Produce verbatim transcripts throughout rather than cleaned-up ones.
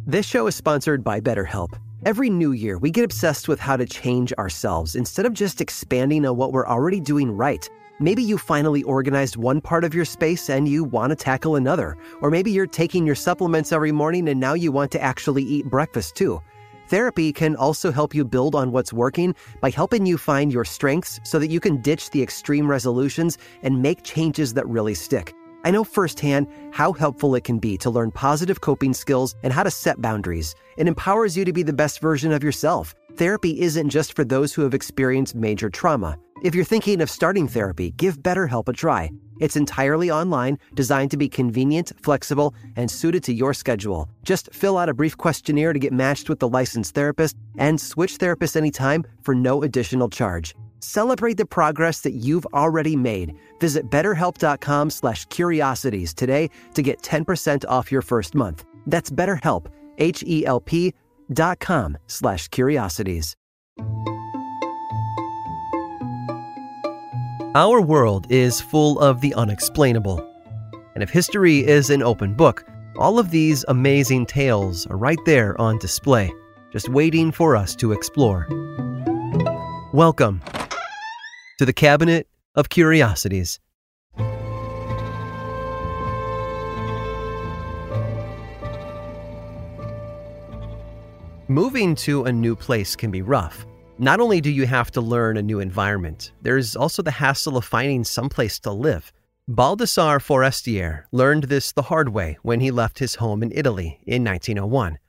This show is sponsored by BetterHelp. Every new year, we get obsessed with how to change ourselves instead of just expanding on what we're already doing right. Maybe you finally organized one part of your space and you want to tackle another. Or maybe you're taking your supplements every morning and now you want to actually eat breakfast too. Therapy can also help you build on what's working by helping you find your strengths so that you can ditch the extreme resolutions and make changes that really stick. I know firsthand how helpful it can be to learn positive coping skills and how to set boundaries. It empowers you to be the best version of yourself. Therapy isn't just for those who have experienced major trauma. If you're thinking of starting therapy, give BetterHelp a try. It's entirely online, designed to be convenient, flexible, and suited to your schedule. Just fill out a brief questionnaire to get matched with the licensed therapist and switch therapists anytime for no additional charge. Celebrate the progress that you've already made. Visit betterhelp.com slash curiosities today to get ten percent off your first month. That's BetterHelp, H-E-L-P dot com slash curiosities. Our world is full of the unexplainable. And if history is an open book, all of these amazing tales are right there on display, just waiting for us to explore. Welcome to the Cabinet of Curiosities. Moving to a new place can be rough. Not only do you have to learn a new environment, there's also the hassle of finding someplace to live. Baldassare Forestier learned this the hard way when he left his home in Italy in nineteen oh one.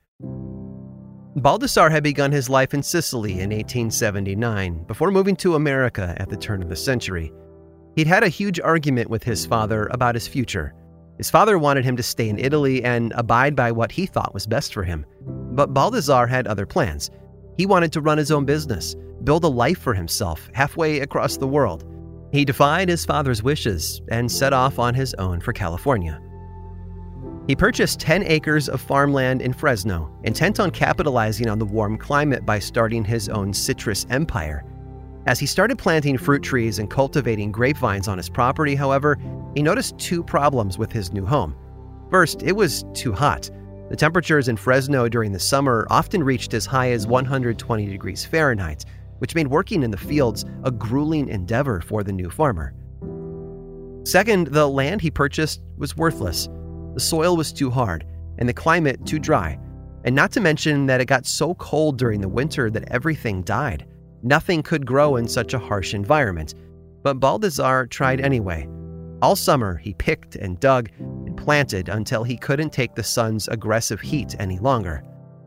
Baldassare had begun his life in Sicily in eighteen seventy-nine before moving to America at the turn of the century. He'd had a huge argument with his father about his future. His father wanted him to stay in Italy and abide by what he thought was best for him. But Baldassare had other plans. He wanted to run his own business, build a life for himself halfway across the world. He defied his father's wishes and set off on his own for California. He purchased ten acres of farmland in Fresno, intent on capitalizing on the warm climate by starting his own citrus empire. As he started planting fruit trees and cultivating grapevines on his property, however, he noticed two problems with his new home. First, it was too hot. The temperatures in Fresno during the summer often reached as high as one hundred twenty degrees Fahrenheit, which made working in the fields a grueling endeavor for the new farmer. Second, the land he purchased was worthless. The soil was too hard, and the climate too dry, and not to mention that it got so cold during the winter that everything died. Nothing could grow in such a harsh environment, but Baldassare tried anyway. All summer, he picked and dug and planted until he couldn't take the sun's aggressive heat any longer.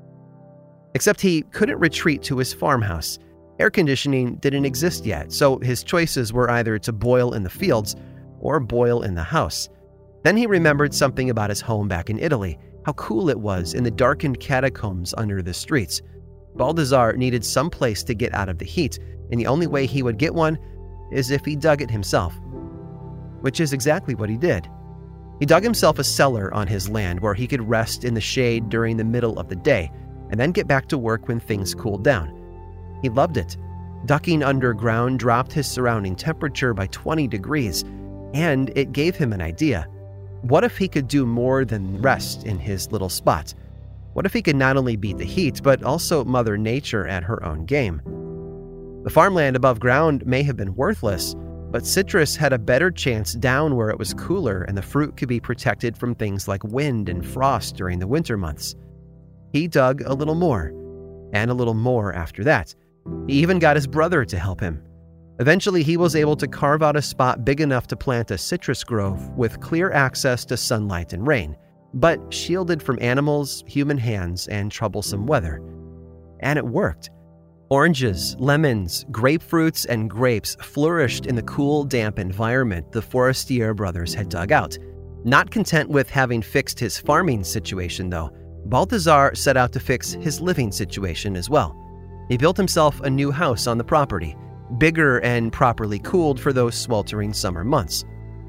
Except he couldn't retreat to his farmhouse. Air conditioning didn't exist yet, so his choices were either to boil in the fields or boil in the house. Then he remembered something about his home back in Italy, how cool it was in the darkened catacombs under the streets. Baldassare needed some place to get out of the heat, and the only way he would get one is if he dug it himself. Which is exactly what he did. He dug himself a cellar on his land where he could rest in the shade during the middle of the day, and then get back to work when things cooled down. He loved it. Ducking underground dropped his surrounding temperature by twenty degrees, and it gave him an idea. What if he could do more than rest in his little spot? What if he could not only beat the heat, but also Mother Nature at her own game? The farmland above ground may have been worthless, but citrus had a better chance down where it was cooler and the fruit could be protected from things like wind and frost during the winter months. He dug a little more, and a little more after that. He even got his brother to help him. Eventually, he was able to carve out a spot big enough to plant a citrus grove with clear access to sunlight and rain, but shielded from animals, human hands, and troublesome weather. And it worked. Oranges, lemons, grapefruits, and grapes flourished in the cool, damp environment the Forestier brothers had dug out. Not content with having fixed his farming situation, though, Baldassare set out to fix his living situation as well. He built himself a new house on the property, bigger and properly cooled for those sweltering summer months.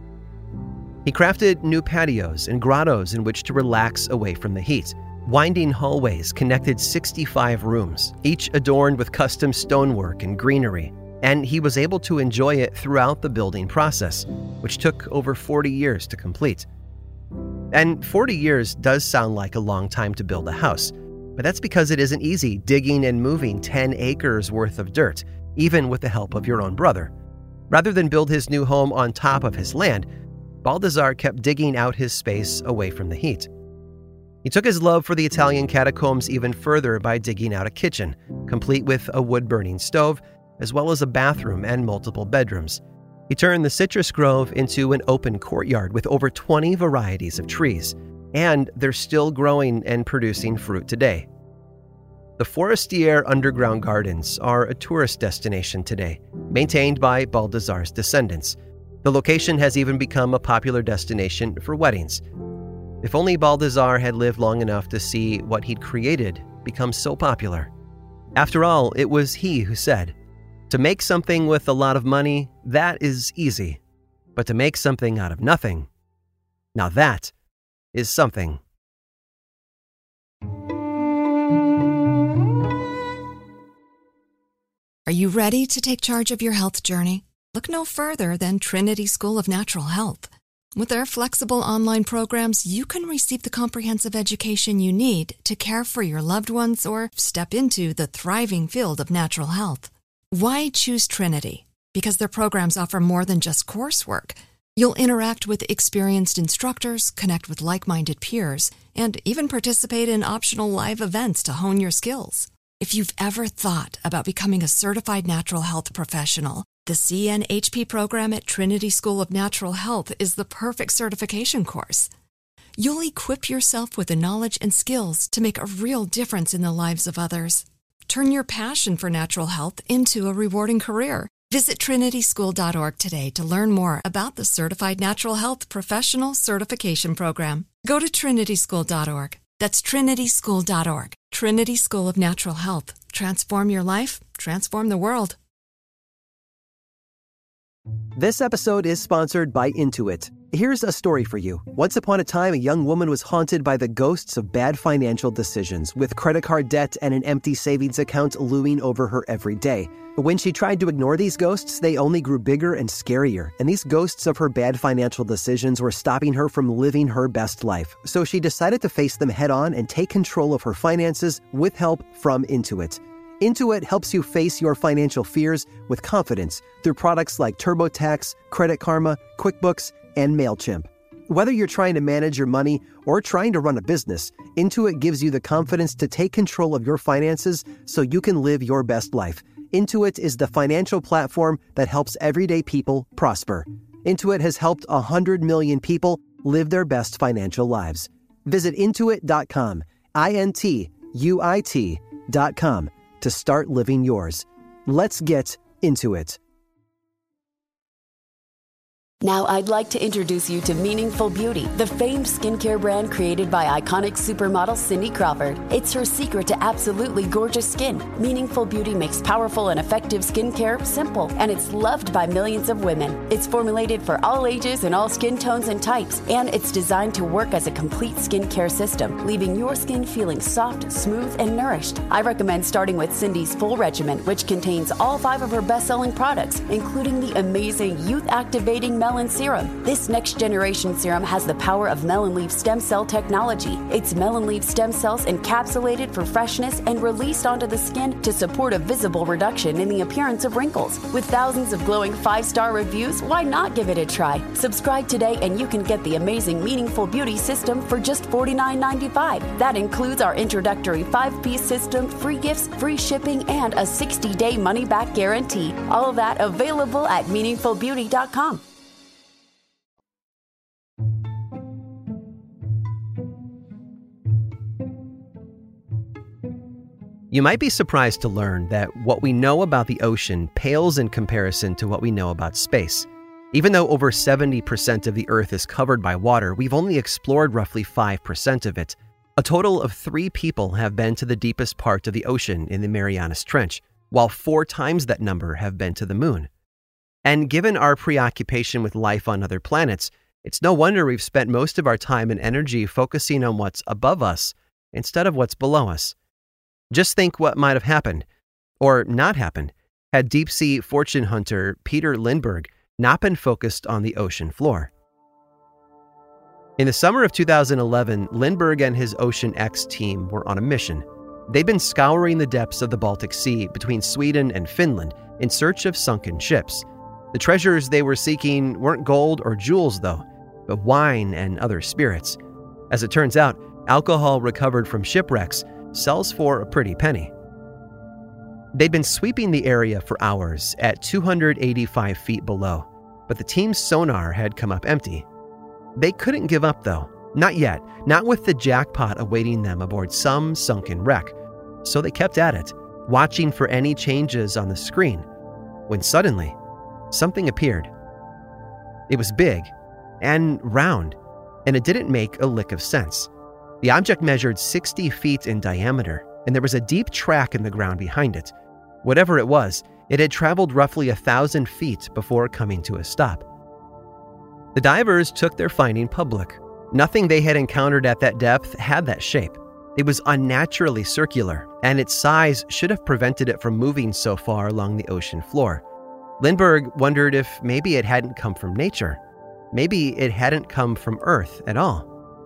He crafted new patios and grottos in which to relax away from the heat. Winding hallways connected sixty-five rooms, each adorned with custom stonework and greenery, and he was able to enjoy it throughout the building process, which took over forty years to complete. And forty years does sound like a long time to build a house, but that's because it isn't easy digging and moving ten acres worth of dirt, even with the help of your own brother. Rather than build his new home on top of his land, Baldassare kept digging out his space away from the heat. He took his love for the Italian catacombs even further by digging out a kitchen, complete with a wood-burning stove, as well as a bathroom and multiple bedrooms. He turned the citrus grove into an open courtyard with over twenty varieties of trees, and they're still growing and producing fruit today. The Forestier Underground Gardens are a tourist destination today, maintained by Baldassare's descendants. The location has even become a popular destination for weddings. If only Baldassare had lived long enough to see what he'd created become so popular. After all, it was he who said, "To make something with a lot of money, that is easy. But to make something out of nothing, now that is something." Are you ready to take charge of your health journey? Look no further than Trinity School of Natural Health. With their flexible online programs, you can receive the comprehensive education you need to care for your loved ones or step into the thriving field of natural health. Why choose Trinity? Because their programs offer more than just coursework. You'll interact with experienced instructors, connect with like-minded peers, and even participate in optional live events to hone your skills. If you've ever thought about becoming a certified natural health professional, the C N H P program at Trinity School of Natural Health is the perfect certification course. You'll equip yourself with the knowledge and skills to make a real difference in the lives of others. Turn your passion for natural health into a rewarding career. Visit trinity school dot org today to learn more about the Certified Natural Health Professional Certification Program. Go to trinity school dot org. That's trinity school dot org. Trinity School of Natural Health. Transform your life, transform the world. This episode is sponsored by Intuit. Here's a story for you. Once upon a time, a young woman was haunted by the ghosts of bad financial decisions, with credit card debt and an empty savings account looming over her every day. When she tried to ignore these ghosts, they only grew bigger and scarier, and these ghosts of her bad financial decisions were stopping her from living her best life. So she decided to face them head on and take control of her finances with help from Intuit. Intuit helps you face your financial fears with confidence through products like TurboTax, Credit Karma, QuickBooks, and MailChimp. Whether you're trying to manage your money or trying to run a business, Intuit gives you the confidence to take control of your finances so you can live your best life. Intuit is the financial platform that helps everyday people prosper. Intuit has helped one hundred million people live their best financial lives. Visit intuit dot com, I N T U I T dot com, to start living yours. Let's get into it. Now I'd like to introduce you to Meaningful Beauty, the famed skincare brand created by iconic supermodel Cindy Crawford. It's her secret to absolutely gorgeous skin. Meaningful Beauty makes powerful and effective skincare simple, and it's loved by millions of women. It's formulated for all ages and all skin tones and types, and it's designed to work as a complete skincare system, leaving your skin feeling soft, smooth, and nourished. I recommend starting with Cindy's full regimen, which contains all five of her best-selling products, including the amazing youth-activating Melon Serum. This next-generation serum has the power of melon leaf stem cell technology. It's melon leaf stem cells encapsulated for freshness and released onto the skin to support a visible reduction in the appearance of wrinkles. With thousands of glowing five-star reviews, why not give it a try? Subscribe today and you can get the amazing Meaningful Beauty system for just forty-nine ninety-five. That includes our introductory five-piece system, free gifts, free shipping, and a sixty-day money-back guarantee. All of that available at meaningful beauty dot com. You might be surprised to learn that what we know about the ocean pales in comparison to what we know about space. Even though over seventy percent of the Earth is covered by water, we've only explored roughly five percent of it. A total of three people have been to the deepest part of the ocean in the Marianas Trench, while four times that number have been to the moon. And given our preoccupation with life on other planets, it's no wonder we've spent most of our time and energy focusing on what's above us instead of what's below us. Just think what might have happened, or not happened, had deep-sea fortune hunter Peter Lindbergh not been focused on the ocean floor. In the summer of two thousand eleven, Lindbergh and his Ocean X team were on a mission. They'd been scouring the depths of the Baltic Sea between Sweden and Finland in search of sunken ships. The treasures they were seeking weren't gold or jewels, though, but wine and other spirits. As it turns out, alcohol recovered from shipwrecks sells for a pretty penny. They'd been sweeping the area for hours at two hundred eighty-five feet below, but the team's sonar had come up empty. They couldn't give up, though. Not yet, not with the jackpot awaiting them aboard some sunken wreck. So they kept at it, watching for any changes on the screen, when suddenly, something appeared. It was big and round, and it didn't make a lick of sense. The object measured sixty feet in diameter, and there was a deep track in the ground behind it. Whatever it was, it had traveled roughly a thousand feet before coming to a stop. The divers took their finding public. Nothing they had encountered at that depth had that shape. It was unnaturally circular, and its size should have prevented it from moving so far along the ocean floor. Lindbergh wondered if maybe it hadn't come from nature. Maybe it hadn't come from Earth at all.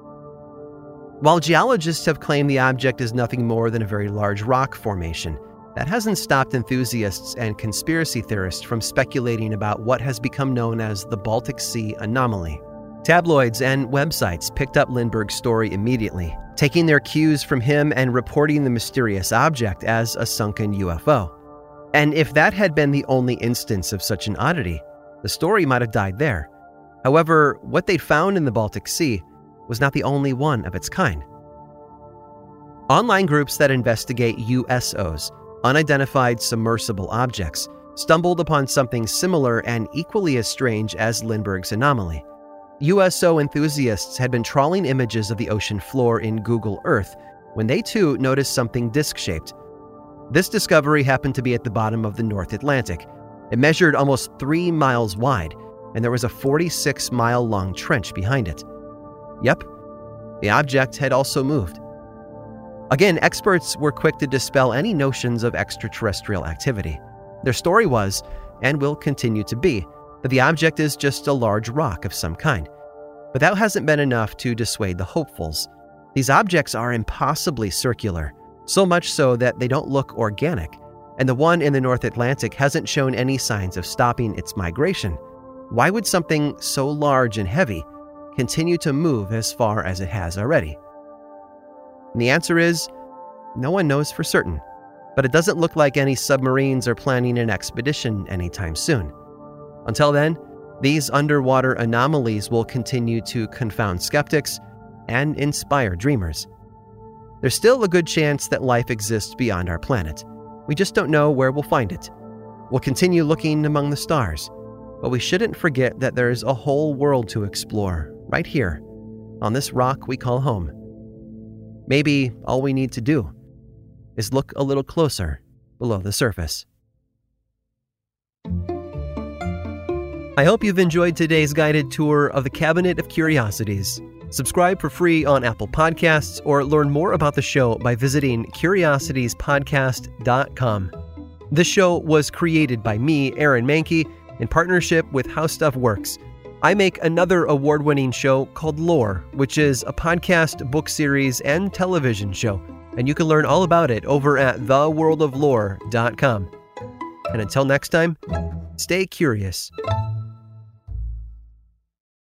While geologists have claimed the object is nothing more than a very large rock formation, that hasn't stopped enthusiasts and conspiracy theorists from speculating about what has become known as the Baltic Sea anomaly. Tabloids and websites picked up Lindbergh's story immediately, taking their cues from him and reporting the mysterious object as a sunken U F O. And if that had been the only instance of such an oddity, the story might have died there. However, what they'd found in the Baltic Sea was not the only one of its kind. Online groups that investigate U S Os, unidentified submersible objects, stumbled upon something similar and equally as strange as Lindbergh's anomaly. U S O enthusiasts had been trawling images of the ocean floor in Google Earth when they too noticed something disc-shaped. This discovery happened to be at the bottom of the North Atlantic. It measured almost three miles wide, and there was a forty-six mile long trench behind it. Yep, the object had also moved. Again, experts were quick to dispel any notions of extraterrestrial activity. Their story was, and will continue to be, that the object is just a large rock of some kind. But that hasn't been enough to dissuade the hopefuls. These objects are impossibly circular, so much so that they don't look organic, and the one in the North Atlantic hasn't shown any signs of stopping its migration. Why would something so large and heavy continue to move as far as it has already? And the answer is, no one knows for certain, but it doesn't look like any submarines are planning an expedition anytime soon. Until then, these underwater anomalies will continue to confound skeptics and inspire dreamers. There's still a good chance that life exists beyond our planet. We just don't know where we'll find it. We'll continue looking among the stars, but we shouldn't forget that there's a whole world to explore right here, on this rock we call home. Maybe all we need to do is look a little closer below the surface. I hope you've enjoyed today's guided tour of the Cabinet of Curiosities. Subscribe for free on Apple Podcasts or learn more about the show by visiting curiosities podcast dot com. This show was created by me, Aaron Mahnke, in partnership with How Stuff Works. I make another award-winning show called Lore, which is a podcast, book series, and television show, and you can learn all about it over at the world of lore dot com. And until next time, stay curious.